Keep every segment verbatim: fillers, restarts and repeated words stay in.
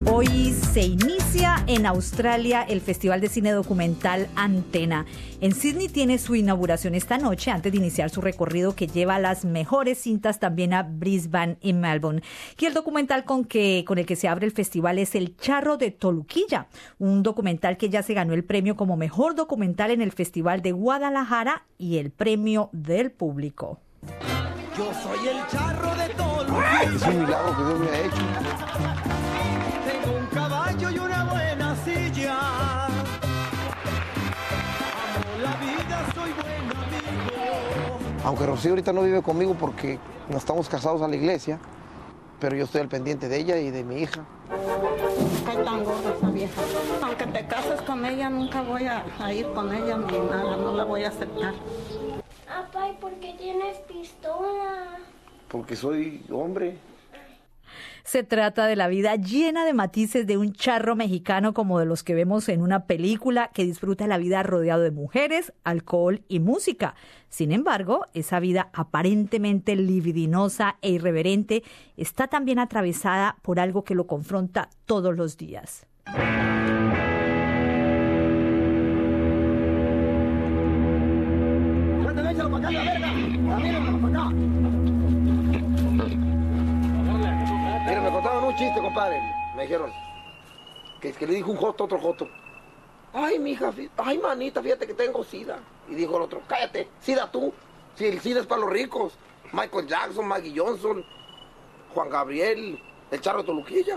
Hoy se inicia en Australia el Festival de Cine Documental Antena. En Sydney tiene su inauguración esta noche antes de iniciar su recorrido que lleva las mejores cintas también a Brisbane y Melbourne. Y el documental con, que, con el que se abre el festival es El Charro de Toluquilla, un documental que ya se ganó el premio como mejor documental en el Festival de Guadalajara y el premio del público. Yo soy el charro de Toluquilla. Es un milagro que Dios me ha hecho. Tengo un caballo y una buena silla. Amo la vida, soy buen amigo. Aunque Rocío ahorita no vive conmigo porque no estamos casados a la iglesia, pero yo estoy al pendiente de ella y de mi hija. Está tan gorda esa vieja. Aunque te cases con ella, nunca voy a, a ir con ella ni nada, no la voy a aceptar. Papá, ¿y por qué tienes pistola? Porque soy hombre. Se trata de la vida llena de matices de un charro mexicano como de los que vemos en una película que disfruta la vida rodeado de mujeres, alcohol y música. Sin embargo, esa vida aparentemente libidinosa e irreverente está también atravesada por algo que lo confronta todos los días. Mira, me contaban un chiste, compadre. Me dijeron que, que le dijo un joto a otro joto. Ay, mija, ay, manita, fíjate que tengo sida. Y dijo el otro, cállate, sida tú. Si el sida es para los ricos. Michael Jackson, Maggie Johnson, Juan Gabriel, el Charro de Toluquilla.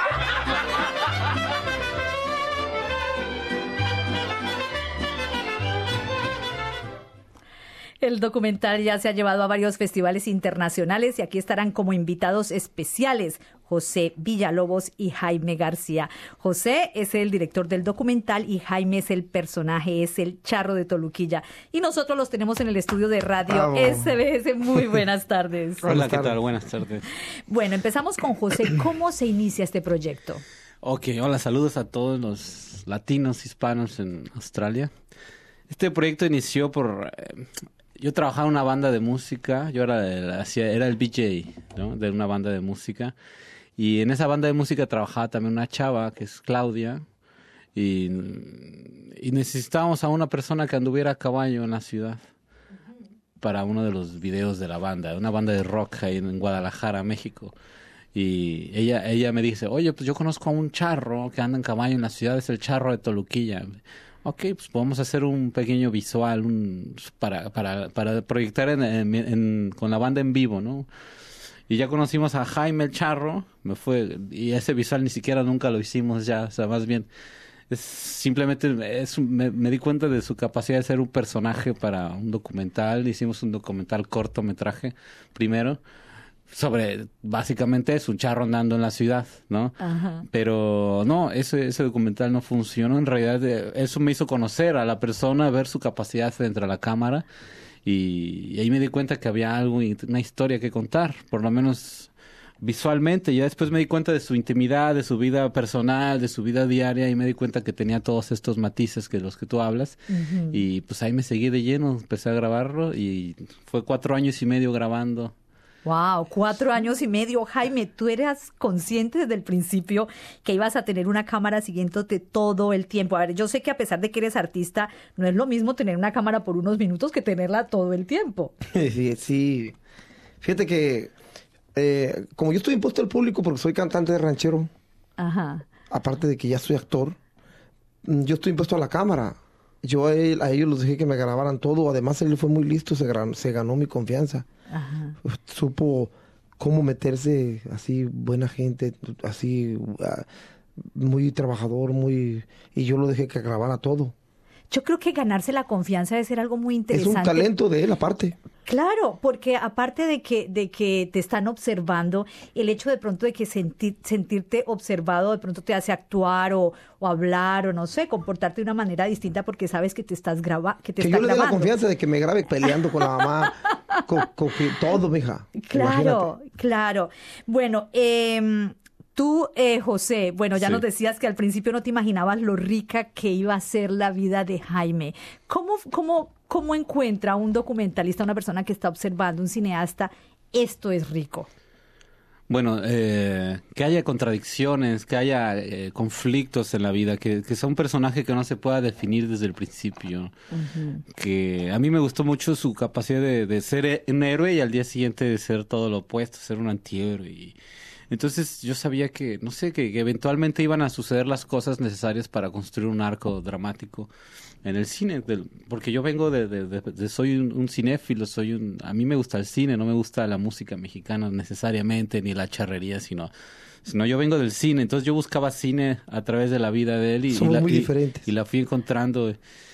El documental ya se ha llevado a varios festivales internacionales y aquí estarán como invitados especiales José Villalobos y Jaime García. José es el director del documental y Jaime es el personaje, es el Charro de Toluquilla. Y nosotros los tenemos en el estudio de Radio oh. S B S. Muy buenas tardes. Hola, ¿qué tal? Buenas tardes. Bueno, empezamos con José. ¿Cómo se inicia este proyecto? Ok, hola, saludos a todos los latinos hispanos en Australia. Este proyecto inició por... Eh, Yo trabajaba en una banda de música, yo era el, era el V J, ¿no? De una banda de música. Y en esa banda de música trabajaba también una chava, que es Claudia. Y, y necesitábamos a una persona que anduviera a caballo en la ciudad para uno de los videos de la banda, una banda de rock ahí en Guadalajara, México. Y ella, ella me dice, oye, pues yo conozco a un charro que anda en caballo en la ciudad, es el Charro de Toluquilla. Ok, pues podemos hacer un pequeño visual un, para, para, para proyectar en, en, en, con la banda en vivo, ¿no? Y ya conocimos a Jaime el Charro, me fue, y ese visual ni siquiera nunca lo hicimos ya, o sea, más bien, es simplemente, es, me, me di cuenta de su capacidad de ser un personaje para un documental, hicimos un documental cortometraje primero, sobre, básicamente es un charro andando en la ciudad, ¿no? Ajá. Pero no, ese, ese documental no funcionó. En realidad, eso me hizo conocer a la persona, ver su capacidad frente a la cámara. Y, y ahí me di cuenta que había algo, una historia que contar, por lo menos visualmente. Ya después me di cuenta de su intimidad, de su vida personal, de su vida diaria. Y me di cuenta que tenía todos estos matices que los que tú hablas. Uh-huh. Y pues ahí me seguí de lleno, empecé a grabarlo. Y fue cuatro años y medio grabando. Wow, cuatro años y medio. Jaime, ¿tú eras consciente desde el principio que ibas a tener una cámara siguiéndote todo el tiempo? A ver, yo sé que a pesar de que eres artista, no es lo mismo tener una cámara por unos minutos que tenerla todo el tiempo. Sí, sí. Fíjate que eh, como yo estoy impuesto al público porque soy cantante de ranchero, ajá, aparte de que ya soy actor, yo estoy impuesto a la cámara. Yo a, él, a ellos los dejé que me grabaran todo. Además, él fue muy listo, se, gran, se ganó mi confianza. Ajá. Supo cómo meterse, así, buena gente, así, uh, muy trabajador, muy... Y yo lo dejé que grabara todo. Yo creo que ganarse la confianza debe ser algo muy interesante. Es un talento de él, aparte. Claro, porque aparte de que de que te están observando, el hecho de pronto de que sentir, sentirte observado de pronto te hace actuar o, o hablar o no sé, comportarte de una manera distinta porque sabes que te estás grabando, que te que está yo le grabando. dé la confianza de que me grabe peleando con la mamá, con, con todo, mija. Claro, Imagínate. Claro. Bueno, eh, tú, eh, José, bueno, ya sí. Nos decías que al principio no te imaginabas lo rica que iba a ser la vida de Jaime. ¿Cómo, cómo, cómo encuentra un documentalista, una persona que está observando, un cineasta, esto es rico? Bueno, eh, que haya contradicciones, que haya eh, conflictos en la vida, que, que sea un personaje que no se pueda definir desde el principio. Uh-huh. Que a mí me gustó mucho su capacidad de, de ser un héroe y al día siguiente de ser todo lo opuesto, ser un antihéroe. Y entonces yo sabía que, no sé, que, que eventualmente iban a suceder las cosas necesarias para construir un arco dramático en el cine, del, porque yo vengo de, de, de, de soy un, un cinéfilo, soy un, a mí me gusta el cine, no me gusta la música mexicana necesariamente, ni la charrería, sino, sino yo vengo del cine, entonces yo buscaba cine a través de la vida de él y, Somos y, la, muy y, diferentes. y la fui encontrando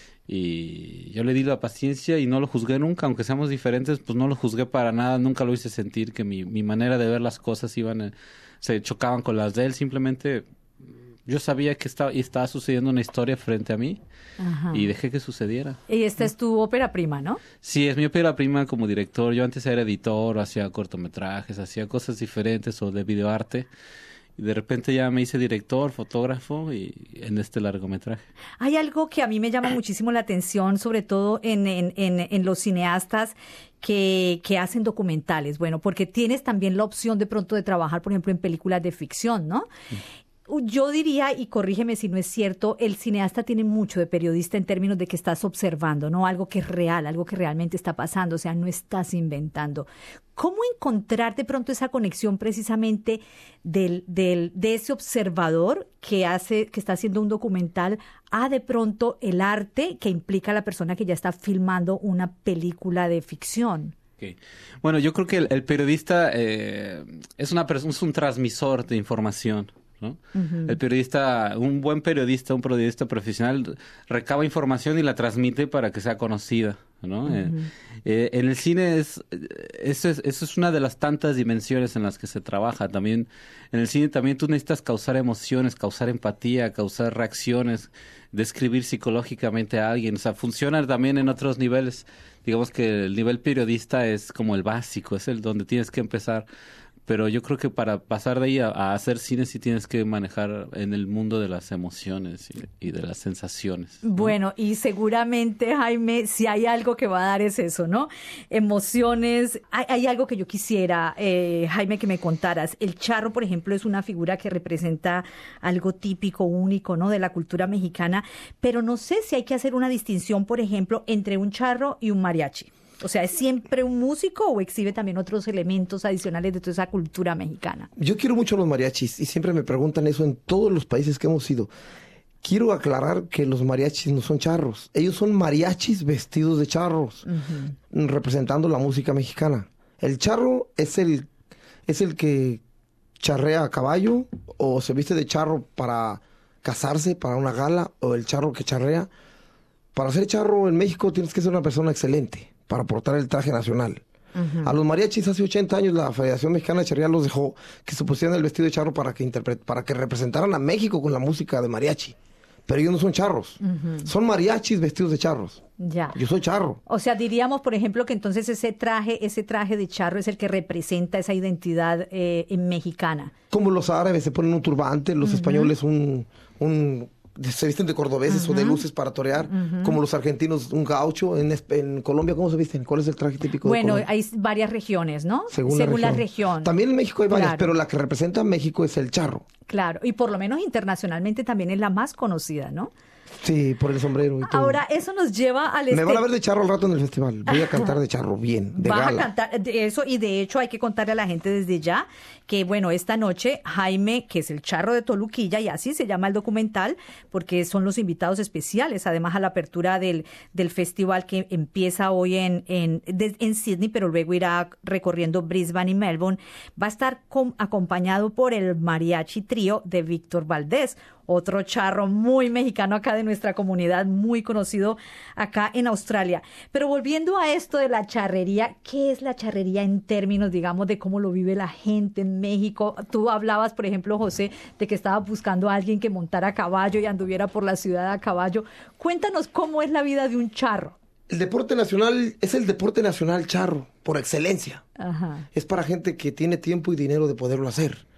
y yo le di la paciencia y no lo juzgué nunca, aunque seamos diferentes, pues no lo juzgué para nada, nunca lo hice sentir que mi, mi manera de ver las cosas iban a, se chocaban con las de él, simplemente yo sabía que estaba, estaba sucediendo una historia frente a mí. Ajá. Y dejé que sucediera. Y esta es tu ópera prima, ¿no? Sí, es mi ópera prima como director. Yo antes era editor, hacía cortometrajes, hacía cosas diferentes o de videoarte. Y de repente ya me hice director, fotógrafo y en este largometraje. Hay algo que a mí me llama muchísimo la atención, sobre todo en, en, en, en los cineastas que, que hacen documentales. Bueno, porque tienes también la opción de pronto de trabajar, por ejemplo, en películas de ficción, ¿no? Sí. Yo diría, y corrígeme si no es cierto, el cineasta tiene mucho de periodista en términos de que estás observando, ¿no? Algo que es real, algo que realmente está pasando, o sea, no estás inventando. ¿Cómo encontrar de pronto esa conexión precisamente del, del, de ese observador que hace, que está haciendo un documental a de pronto el arte que implica a la persona que ya está filmando una película de ficción? Okay. Bueno, yo creo que el, el periodista eh, es, una, es un transmisor de información, ¿no? Uh-huh. El periodista, un buen periodista, un periodista profesional recaba información y la transmite para que sea conocida, ¿no? Uh-huh. Eh, eh, en el cine es eso, es eso es una de las tantas dimensiones en las que se trabaja. También en el cine también tú necesitas causar emociones, causar empatía, causar reacciones, describir psicológicamente a alguien. O sea, funciona también en otros niveles. Digamos que el nivel periodista es como el básico, es el donde tienes que empezar. Pero yo creo que para pasar de ahí a, a hacer cine sí tienes que manejar en el mundo de las emociones y, y de las sensaciones, ¿no? Bueno, y seguramente, Jaime, si hay algo que va a dar es eso, ¿no? Emociones. Hay, hay algo que yo quisiera, eh, Jaime, que me contaras. El charro, por ejemplo, es una figura que representa algo típico, único, ¿no? De la cultura mexicana. Pero no sé si hay que hacer una distinción, por ejemplo, entre un charro y un mariachi. O sea, ¿es siempre un músico o exhibe también otros elementos adicionales de toda esa cultura mexicana? Yo quiero mucho los mariachis y siempre me preguntan eso en todos los países que hemos ido. Quiero aclarar que los mariachis no son charros. Ellos son mariachis vestidos de charros, uh-huh. representando la música mexicana. El charro es el, es el que charrea a caballo o se viste de charro para casarse, para una gala, o el charro que charrea. Para ser charro en México tienes que ser una persona excelente para portar el traje nacional. Uh-huh. A los mariachis hace ochenta años la Federación Mexicana de Charrería los dejó que se pusieran el vestido de charro para que, interpre- para que representaran a México con la música de mariachi. Pero ellos no son charros. Uh-huh. Son mariachis vestidos de charros. Ya. Yo soy charro. O sea, diríamos, por ejemplo, que entonces ese traje, ese traje de charro es el que representa esa identidad eh, mexicana. Como los árabes se ponen un turbante, los uh-huh. españoles un... un se visten de cordobeses uh-huh. o de luces para torear, uh-huh. como los argentinos un gaucho. En, en Colombia, ¿cómo se visten? ¿Cuál es el traje típico bueno, de Colombia? Hay varias regiones, ¿no? Según, Según la, la, región. región. También en México hay varias, claro. pero la que representa a México es el charro. Claro, y por lo menos internacionalmente también es la más conocida, ¿no? Sí, por el sombrero y todo. Ahora, eso nos lleva al... Me este... van a ver de charro al rato en el festival. Voy a cantar de charro bien, de Vas gala. a cantar de eso, y de hecho hay que contarle a la gente desde ya que, bueno, esta noche Jaime, que es el charro de Toluquilla, y así se llama el documental, porque son los invitados especiales, además a la apertura del, del festival que empieza hoy en, en, de, en Sydney, pero luego irá recorriendo Brisbane y Melbourne, va a estar com- acompañado por el mariachi trío de Víctor Valdés, otro charro muy mexicano acá de nuestra comunidad, muy conocido acá en Australia. Pero volviendo a esto de la charrería, ¿qué es la charrería en términos, digamos, de cómo lo vive la gente en México? Tú hablabas, por ejemplo, José, de que estabas buscando a alguien que montara a caballo y anduviera por la ciudad a caballo. Cuéntanos cómo es la vida de un charro. El deporte nacional es el deporte nacional charro, por excelencia. Ajá. Es para gente que tiene tiempo y dinero de poderlo hacer.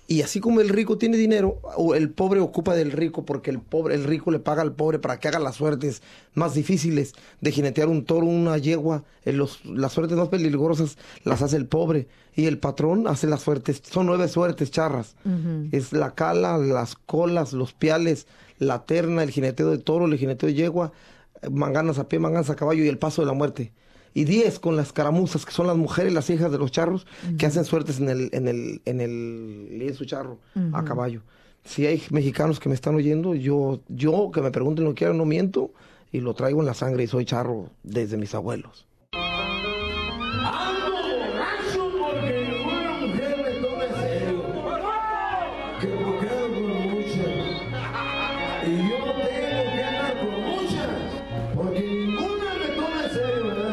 Y así como el rico tiene dinero, el pobre ocupa del rico porque el pobre, el rico le paga al pobre para que haga las suertes más difíciles de jinetear un toro, una yegua. En los, las suertes más peligrosas las hace el pobre y el patrón hace las suertes. Son nueve suertes charras. Uh-huh. Es la cala, las colas, los piales, la terna, el jineteo de toro, el jineteo de yegua, manganas a pie, manganas a caballo y el paso de la muerte. Y diez con las caramuzas, que son las mujeres, las hijas de los charros, uh-huh. que hacen suertes en el, en el, en el lienzo charro, uh-huh. a caballo. Si hay mexicanos que me están oyendo, yo, yo que me pregunten lo que quieran, no miento, y lo traigo en la sangre y soy charro desde mis abuelos. Ando borracho porque ninguna mujer me toma en serio. Que me quedo con muchas. Y yo tengo que andar con muchas, porque ninguna me toma en serio, ¿verdad?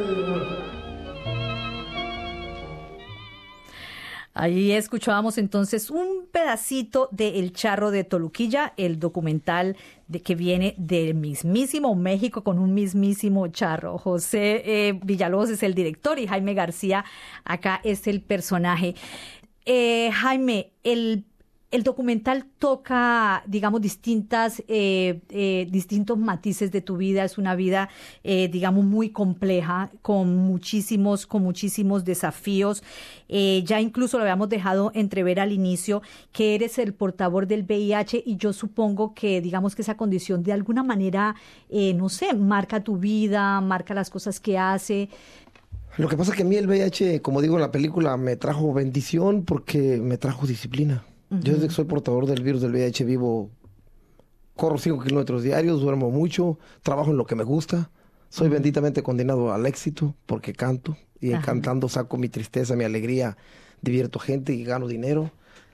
Ahí escuchábamos entonces un pedacito de El Charro de Toluquilla, el documental de, que viene del mismísimo México con un mismísimo charro. José eh, Villalobos es el director y Jaime García acá es el personaje. Eh, Jaime, el El documental toca, digamos, distintas, eh, eh, distintos matices de tu vida. Es una vida, eh, digamos, muy compleja, con muchísimos, con muchísimos desafíos. Eh, ya incluso lo habíamos dejado entrever al inicio que eres el portador del V I H y yo supongo que, digamos, que esa condición de alguna manera, eh, no sé, marca tu vida, marca las cosas que hace. Lo que pasa es que a mí el V I H, como digo en la película, me trajo bendición porque me trajo disciplina. Uh-huh. Yo desde que soy portador del virus del V I H vivo, corro cinco kilómetros diarios, duermo mucho, trabajo en lo que me gusta, soy uh-huh. benditamente condenado al éxito porque canto y uh-huh. cantando saco mi tristeza, mi alegría, divierto gente y gano dinero.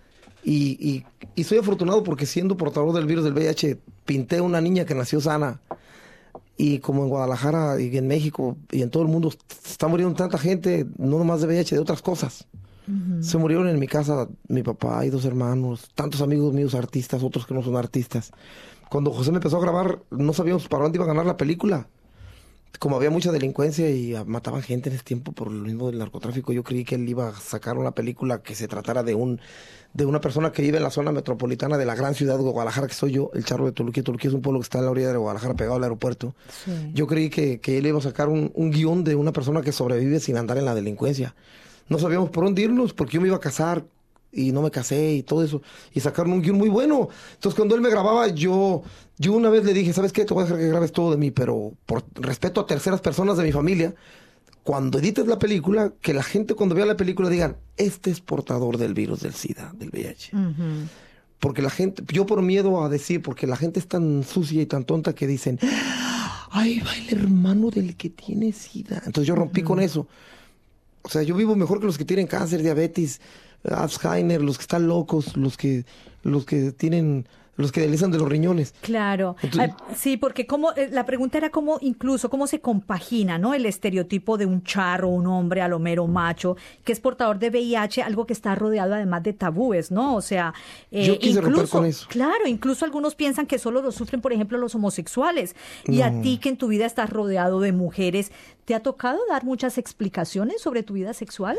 Y, y, y soy afortunado porque siendo portador del virus del V I H pinté una niña que nació sana y como en Guadalajara y en México y en todo el mundo está muriendo tanta gente, no nomás de V I H, de otras cosas. Uh-huh. Se murieron en mi casa mi papá y dos hermanos, tantos amigos míos artistas, otros que no son artistas. Cuando José me empezó a grabar, no sabíamos para dónde iba a ganar la película. Como había mucha delincuencia y mataban gente en ese tiempo por lo mismo del narcotráfico, yo creí que él iba a sacar una película que se tratara de un de una persona que vive en la zona metropolitana de la gran ciudad de Guadalajara, que soy yo, el Charro de Toluquilla. Toluquilla es un pueblo que está en la orilla de Guadalajara, pegado al aeropuerto. Sí. Yo creí que, que él iba a sacar un, un guión de una persona que sobrevive sin andar en la delincuencia. No sabíamos por dónde irnos, porque yo me iba a casar y no me casé y todo eso. Y sacaron un guión muy bueno. Entonces, cuando él me grababa, yo yo una vez le dije, ¿sabes qué? Te voy a dejar que grabes todo de mí, pero por respeto a terceras personas de mi familia, cuando edites la película, que la gente cuando vea la película digan, este es portador del virus del SIDA, del V I H. Uh-huh. Porque la gente, yo por miedo a decir, porque la gente es tan sucia y tan tonta que dicen, ¡ay, va el hermano del que tiene SIDA! Entonces yo rompí uh-huh. con eso. O sea, yo vivo mejor que los que tienen cáncer, diabetes, Alzheimer, los que están locos, los que los que tienen, los que deslizan de los riñones. Claro. Entonces, ah, sí, porque cómo, la pregunta era cómo incluso, cómo se compagina, ¿no? El estereotipo de un charro, un hombre a lo mero macho, que es portador de V I H, algo que está rodeado además de tabúes, ¿no? O sea, eh, yo quise incluso, romper con eso. Claro, incluso algunos piensan que solo lo sufren, por ejemplo, los homosexuales. Y no. A ti, que en tu vida estás rodeado de mujeres, ¿te ha tocado dar muchas explicaciones sobre tu vida sexual?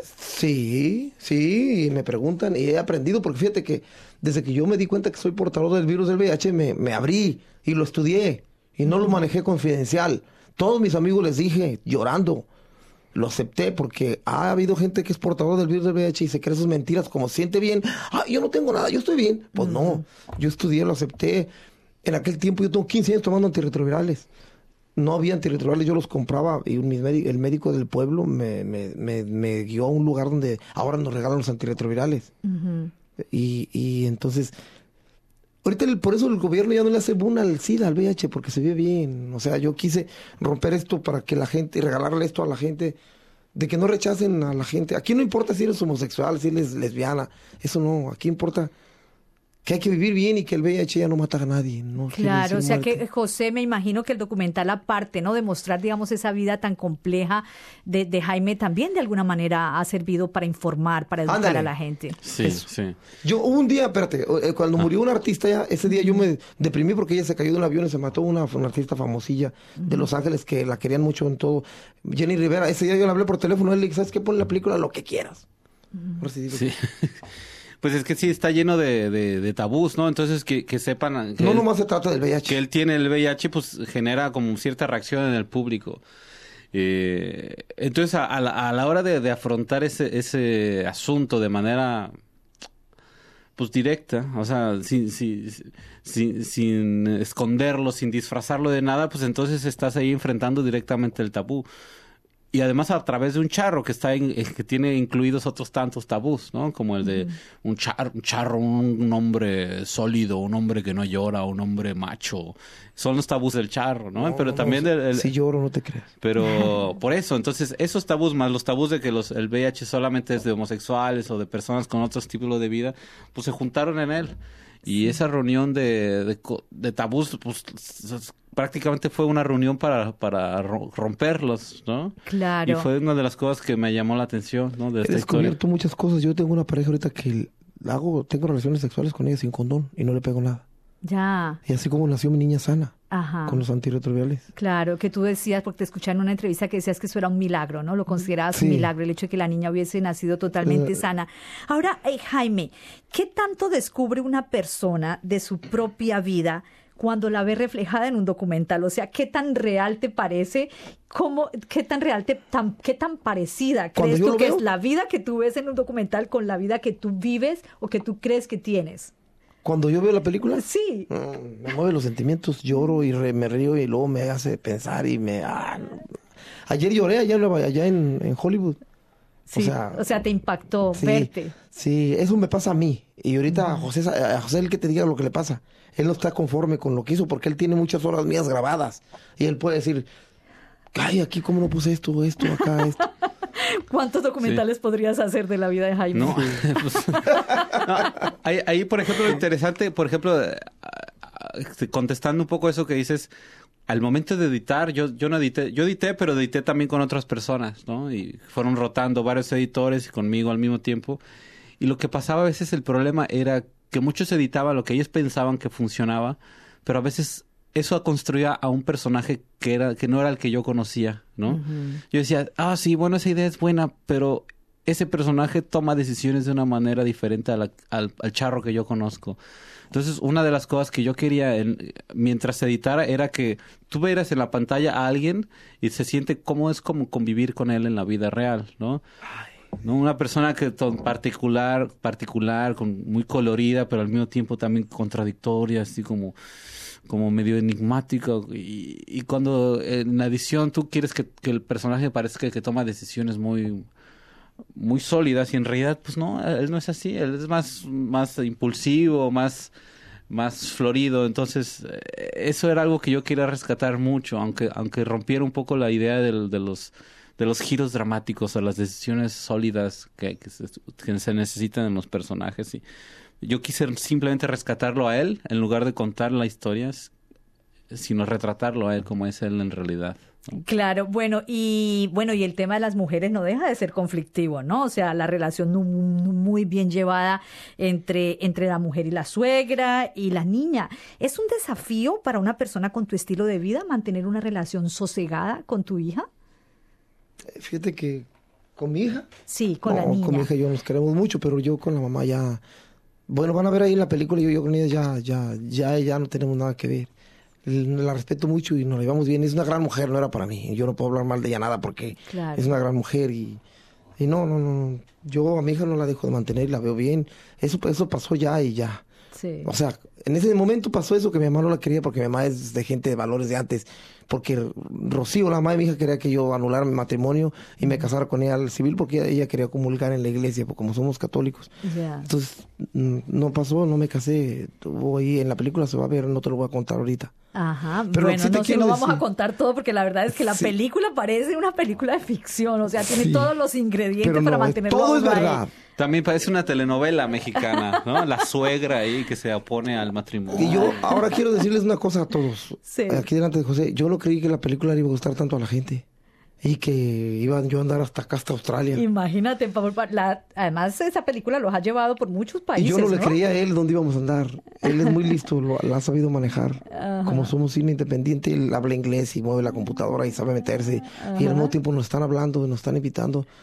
Sí, sí, y me preguntan y he aprendido, porque fíjate que desde que yo me di cuenta que soy portador del virus del V I H, me, me abrí y lo estudié y no lo manejé confidencial. Todos mis amigos les dije, llorando, lo acepté porque ha habido gente que es portador del virus del V I H y se cree sus mentiras, como siente bien, ah, yo no tengo nada, yo estoy bien. Pues uh-huh. no, yo estudié, lo acepté. En aquel tiempo yo tengo quince años tomando antirretrovirales. No había antirretrovirales, yo los compraba y mi médico, el médico del pueblo me, me, me, me guió a un lugar donde ahora nos regalan los antirretrovirales. Uh-huh. Y, y entonces, ahorita el, por eso el gobierno ya no le hace boom al SIDA, al V I H, porque se ve bien. O sea, yo quise romper esto para que la gente, regalarle esto a la gente, de que no rechacen a la gente. Aquí no importa si eres homosexual, si eres lesbiana, eso no, aquí importa que hay que vivir bien y que el V I H ya no mata a nadie. No claro, o sea muerte. Que, José, me imagino que el documental, aparte, ¿no?, de mostrar, digamos, esa vida tan compleja de, de Jaime, también de alguna manera ha servido para informar, para educar Ándale. A la gente. Sí, Eso. sí. Yo, hubo un día, espérate, cuando ah. murió una artista ya, ese día yo me deprimí porque ella se cayó de un avión y se mató una, una artista famosilla uh-huh. de Los Ángeles que la querían mucho en todo. Jenny Rivera, ese día yo le hablé por teléfono, él le dije, ¿sabes qué? Pon la película lo que quieras. Uh-huh. Ahora sí digo. Sí. Pues es que sí, está lleno de, de, de tabús, ¿no? Entonces, que, que sepan... Que no él, nomás se trata del V I H. Que él tiene el V I H, pues genera como cierta reacción en el público. Eh, entonces, a, a, la, a la hora de, de afrontar ese, ese asunto de manera... pues directa, o sea, sin, sin, sin, sin esconderlo, sin disfrazarlo de nada, pues entonces estás ahí enfrentando directamente el tabú. Y además a través de un charro que está en, que tiene incluidos otros tantos tabús, ¿no? Como el de uh-huh. un, char, un charro, un, un hombre sólido, un hombre que no llora, un hombre macho. Son los tabús del charro, ¿no? no pero no, también... No, el, el, si lloro, no te creas. Pero por eso, entonces, esos tabús más los tabús de que los el V I H solamente es de homosexuales o de personas con otros tipos de vida, pues se juntaron en él. Y esa reunión de, de, de tabús, pues prácticamente fue una reunión para, para romperlos, ¿no? Claro. Y fue una de las cosas que me llamó la atención, ¿no? De esta He descubierto historia. muchas cosas. Yo tengo una pareja ahorita que hago, tengo relaciones sexuales con ella sin condón y no le pego nada. Ya. Y así como nació mi niña sana. Ajá. Con los antirretrovirales. Claro, que tú decías, porque te escuché en una entrevista que decías que eso era un milagro, ¿no? Lo considerabas sí. un milagro, el hecho de que la niña hubiese nacido totalmente uh, sana. Ahora, eh, Jaime, ¿qué tanto descubre una persona de su propia vida cuando la ve reflejada en un documental? O sea, ¿qué tan real te parece? ¿Cómo, qué tan real, te, tan, qué tan parecida crees tú que veo? Es la vida que tú ves en un documental con la vida que tú vives o que tú crees que tienes? Cuando yo veo la película, sí. mm, me mueve los sentimientos, lloro y re, me río y luego me hace pensar y me... Ah, no. Ayer lloré allá, allá en, en Hollywood. Sí, o sea, o sea, te impactó sí, verte. Sí, eso me pasa a mí. Y ahorita a José, a José el que te diga lo que le pasa. Él no está conforme con lo que hizo porque él tiene muchas horas mías grabadas. Y él puede decir, ay, aquí cómo no puse esto, esto, acá, esto. ¿Cuántos documentales sí. podrías hacer de la vida de Jaime? No, pues, no ahí, ahí, por ejemplo, lo interesante, por ejemplo, contestando un poco eso que dices, al momento de editar, yo, yo no edité, yo edité, pero edité también con otras personas, ¿no? Y fueron rotando varios editores y conmigo al mismo tiempo. Y lo que pasaba a veces, el problema era que muchos editaban lo que ellos pensaban que funcionaba, pero a veces eso construía a un personaje que era que no era el que yo conocía, ¿no? Uh-huh. Yo decía, ah, sí, bueno, esa idea es buena, pero ese personaje toma decisiones de una manera diferente a la, al, al charro que yo conozco. Entonces, una de las cosas que yo quería en, mientras editara era que tú vieras en la pantalla a alguien y se siente cómo es como convivir con él en la vida real, ¿no? ¿No? Una persona que particular, particular, con, muy colorida, pero al mismo tiempo también contradictoria, así como... como medio enigmático y, y cuando en la edición tú quieres que, que el personaje parezca que toma decisiones muy muy sólidas y en realidad pues no, él no es así, él es más más impulsivo, más más florido, entonces eso era algo que yo quería rescatar mucho, aunque aunque rompiera un poco la idea de, de los de los giros dramáticos o las decisiones sólidas que, que, se, que se necesitan en los personajes y yo quise simplemente rescatarlo a él en lugar de contar la historia, sino retratarlo a él como es él en realidad, ¿no? Claro, bueno, y bueno, y el tema de las mujeres no deja de ser conflictivo, ¿no? O sea, la relación no, no muy bien llevada entre, entre la mujer y la suegra y la niña. ¿Es un desafío para una persona con tu estilo de vida mantener una relación sosegada con tu hija? Fíjate que con mi hija. Sí, con no, la niña. Con mi hija yo nos queremos mucho, pero yo con la mamá ya... Bueno, van a ver ahí en la película, yo, yo con ella ya, ya, ya, ya no tenemos nada que ver. La respeto mucho y nos la llevamos bien. Es una gran mujer, no era para mí. Yo no puedo hablar mal de ella nada porque claro. Es una gran mujer y, y no, no, no. Yo a mi hija no la dejo de mantener, la veo bien. Eso, eso pasó ya y ya. Sí. O sea, en ese momento pasó eso que mi mamá no la quería porque mi mamá es de gente de valores de antes. Porque Rocío, la mamá de mi hija, quería que yo anulara mi matrimonio y me casara con ella al civil porque ella, ella quería comulgar en la iglesia, porque como somos católicos. Yeah. Entonces, no pasó, no me casé. Estuvo ahí en la película, se va a ver, no te lo voy a contar ahorita. Ajá, pero bueno, sí no, si no vamos decir... a contar todo porque la verdad es que la sí. película parece una película de ficción, o sea, tiene sí. todos los ingredientes pero para no, mantenerlo todo es verdad. También parece una telenovela mexicana, ¿no? La suegra ahí que se opone al matrimonio. Y yo ahora quiero decirles una cosa a todos. Sí. Aquí delante de José, yo no creí que la película le iba a gustar tanto a la gente. Y que iban yo a andar hasta acá, hasta Australia. Imagínate, la, además esa película los ha llevado por muchos países, y yo no, ¿no? le creía a él dónde íbamos a andar. Él es muy listo, lo, lo ha sabido manejar. Ajá. Como somos cine independiente, él habla inglés y mueve la computadora y sabe meterse. Ajá. Y al mismo tiempo nos están hablando, nos están invitando.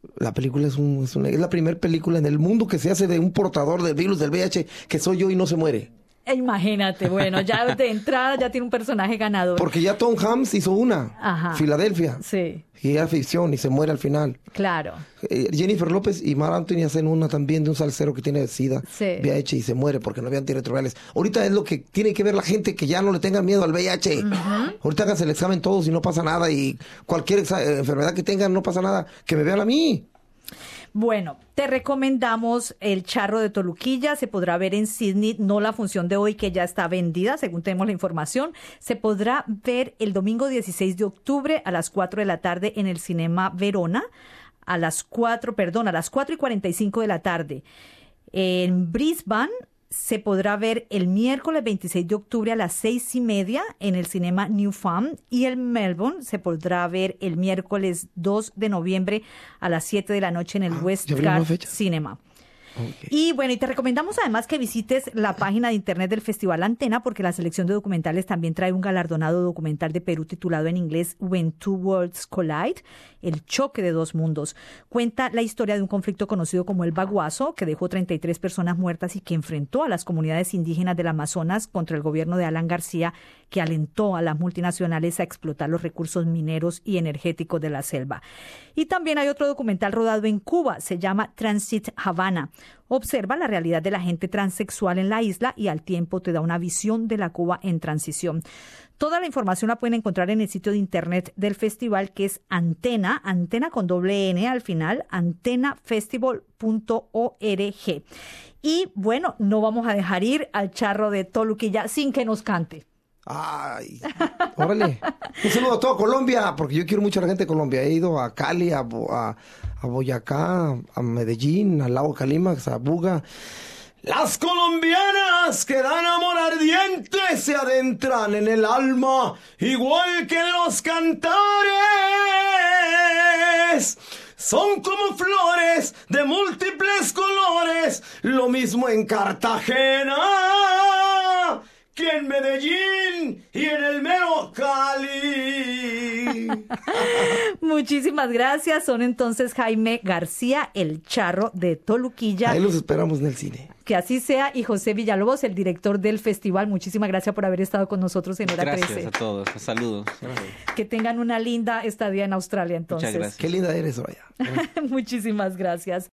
La película es, un, es, una, es la primera película en el mundo que se hace de un portador del virus del V I H, que soy yo y no se muere. Imagínate, bueno, ya de entrada ya tiene un personaje ganador. Porque ya Tom Hanks hizo una, Ajá. Filadelfia. Sí. Y era ficción y se muere al final. Claro. Eh, Jennifer López y Marc Anthony hacen una también de un salsero que tiene SIDA, sí. V I H y se muere porque no había antirretrovirales. Ahorita es lo que tiene que ver la gente, que ya no le tengan miedo al V I H. Uh-huh. Ahorita háganse el examen todos y no pasa nada. Y cualquier exa- enfermedad que tengan no pasa nada. Que me vean a mí. Bueno, te recomendamos El Charro de Toluquilla. Se podrá ver en Sydney, no la función de hoy que ya está vendida, según tenemos la información. Se podrá ver el domingo dieciséis de octubre a las cuatro de la tarde en el Cinema Verona. A las cuatro, perdón, a las cuatro y cuarenta y cinco de la tarde. En Brisbane se podrá ver el miércoles veintiséis de octubre a las seis y media en el Cinema New Farm, y en Melbourne se podrá ver el miércoles dos de noviembre a las siete de la noche en el ah, Westgard Cinema. Okay. Y bueno, y te recomendamos además que visites la página de internet del Festival Antena, porque la selección de documentales también trae un galardonado documental de Perú titulado en inglés When Two Worlds Collide, el choque de dos mundos. Cuenta la historia de un conflicto conocido como el Baguazo, que dejó treinta y tres personas muertas y que enfrentó a las comunidades indígenas del Amazonas contra el gobierno de Alan García, que alentó a las multinacionales a explotar los recursos mineros y energéticos de la selva. Y también hay otro documental rodado en Cuba, se llama Transit Havana. Observa la realidad de la gente transexual en la isla y al tiempo te da una visión de la Cuba en transición. Toda la información la pueden encontrar en el sitio de internet del festival, que es Antena, Antena con doble N al final, antena festival punto org. Y bueno, no vamos a dejar ir al Charro de Toluquilla sin que nos cante. Ay, órale. Un saludo a toda Colombia, porque yo quiero mucho a la gente de Colombia. He ido a Cali, a, a, a Boyacá, a Medellín, al lago Calímax, a Buga. Las colombianas que dan amor ardiente se adentran en el alma, igual que los cantares. Son como flores de múltiples colores, lo mismo en Cartagena que en Medellín y en el mero Cali. Muchísimas gracias. Son entonces Jaime García, el Charro de Toluquilla. Ahí los esperamos en el cine. Que así sea. Y José Villalobos, el director del festival. Muchísimas gracias por haber estado con nosotros en Hora gracias trece. Gracias a todos. Saludos. Que tengan una linda estadía en Australia entonces. Muchas gracias. Qué linda eres, Soraya. Muchísimas gracias.